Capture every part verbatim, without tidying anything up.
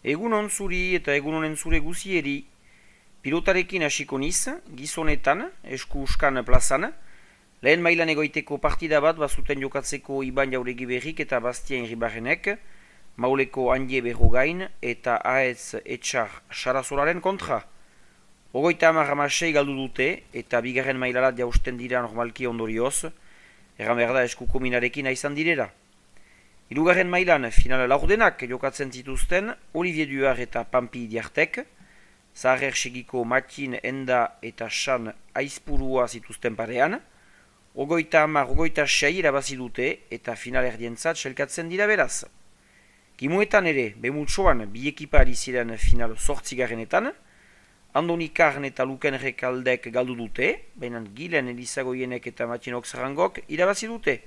Egunon zuri eta egunonen zure guzieri. Pilotarekin hasiko niz, gizonetan, esku uskan plazan. Lehen mailan egoiteko partida bat bazuten jokatzeko Iban Jauregi Berrik eta Bastien Ribarrenek, Mauleko Andie Berrogain eta Aez Etxar Sarazolaren kontra. Ogoita hamar hamasei galdu dute eta bigarren mailarat jausten dira normalki ondorioz, erran behar da eskuko minarekin aizan direra. Hirugarren mailan finala laurdenak jokatzen zituzten Olivier Duar eta Pampi Diartek, Zaharrer segiko Matin Enda eta San Aizpurua zituzten parean, ogoita hamar ogoita sei irabazi dute eta final erdientzat selkatzen dira beraz. Kimuetan ere, bemutsoan bi ekipa ari ziren final zortzigarrenetan, Andoni Karn eta Luken Rekaldek galdu dute, baina Gilen Elizagoienek eta Matinok Zarangok irabazi dute.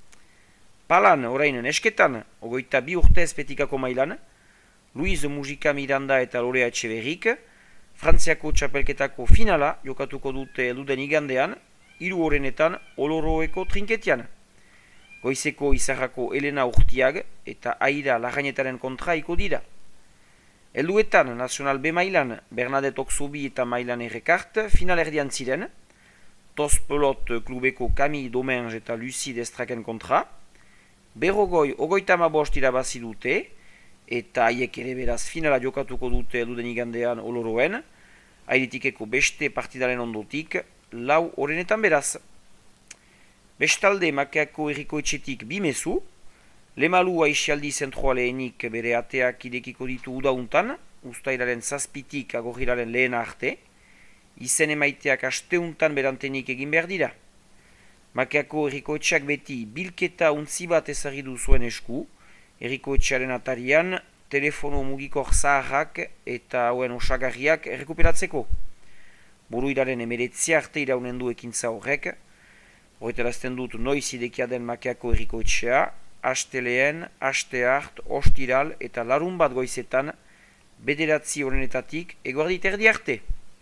Palan, orain nesketan, ogoita bi urte espetikako mailan, Luiz Mujika Miranda eta Lorea Etxeberrik, Frantziako txapelketako finala jokatuko dute eluden igandean, hiru horrenetan Oloroeko trinketian. Goizeko Izarrako Elena Urtiag eta Aira Larrainetaren kontraiko dira. Helduetan, Nacional B mailan, Bernadette Oxobi eta Mailan Errekart final erdian ziren, Tos Pelot klubeko Camille Domenge eta Lucie Destraken kontra, Berrogoi ogoita hamabost irabazi dute, eta haiek ere beraz finala jokatuko dute eluden igandean Oloroen, airitikeko beste partidaren ondotik, lau horrenetan beraz. Bestalde Makeako Herriko Etxetik bi mezu, Lemalu Aixialdi zentroaleenik bere ateak idekiko ditu udauntan, ustailaren zazpitik agorrilaren lehena arte, izen emaiteak asteuntan berantenik egin behar dira. Makeako Herriko Etxeak beti bilketa untzi bat ezagidu zuen esku, Herriko Etxearen atarian, telefono mugikor zaharrak eta hauen osagarriak errekuperatzeko. Buruiraren emeretzia arte iraunen du ekintza horrek, horretarazten dut noiz idekia den Makeako Herriko Etxea, asteleen, asteart, ostiral eta larun bat goizetan bederatzi horrenetatik eguerdi terdi arte.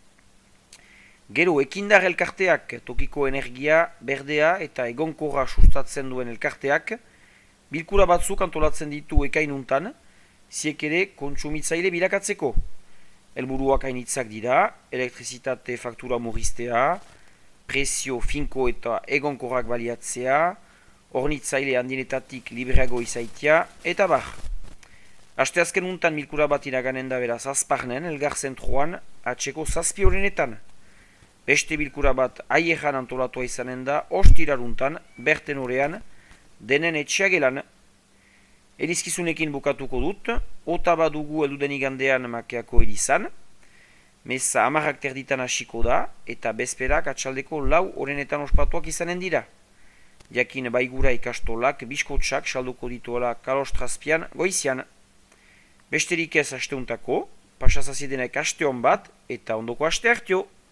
Gero ekindar elkarteak tokiko energia, berdea eta egonkorra sustatzen duen elkarteak, bilkura batzuk antolatzen ditu ekainuntan, ziek ere kontsumitzaile bilakatzeko. Helburuak hainitzak dira, elektrizitate faktura murriztea, prezio finko eta egonkorrak baliatzea, hornitzaile handinetatik libreago izaitia, eta bar. Asteazken untan bilkura bat iraganen da beraz azparnen, elgar zentroan, atxeko zazpi horrenetan. Beste bilkura bat aieran antolatua izanen da, ostiraruntan, berten horean, denen etxeagelan. Elizkizunekin bukatuko dut, ota badugu eluden igandean Makeako erizan, meza amarrak terditan hasiko da, eta bezperak atxaldeko lau horrenetan ospatuak izanen dira. Jakin baigura ikastolak biskotsak salduko dituela kalostrazpian goizian. Besterik ez asteuntako, pasazazidenek aste hon bat, eta ondoko aste hartio.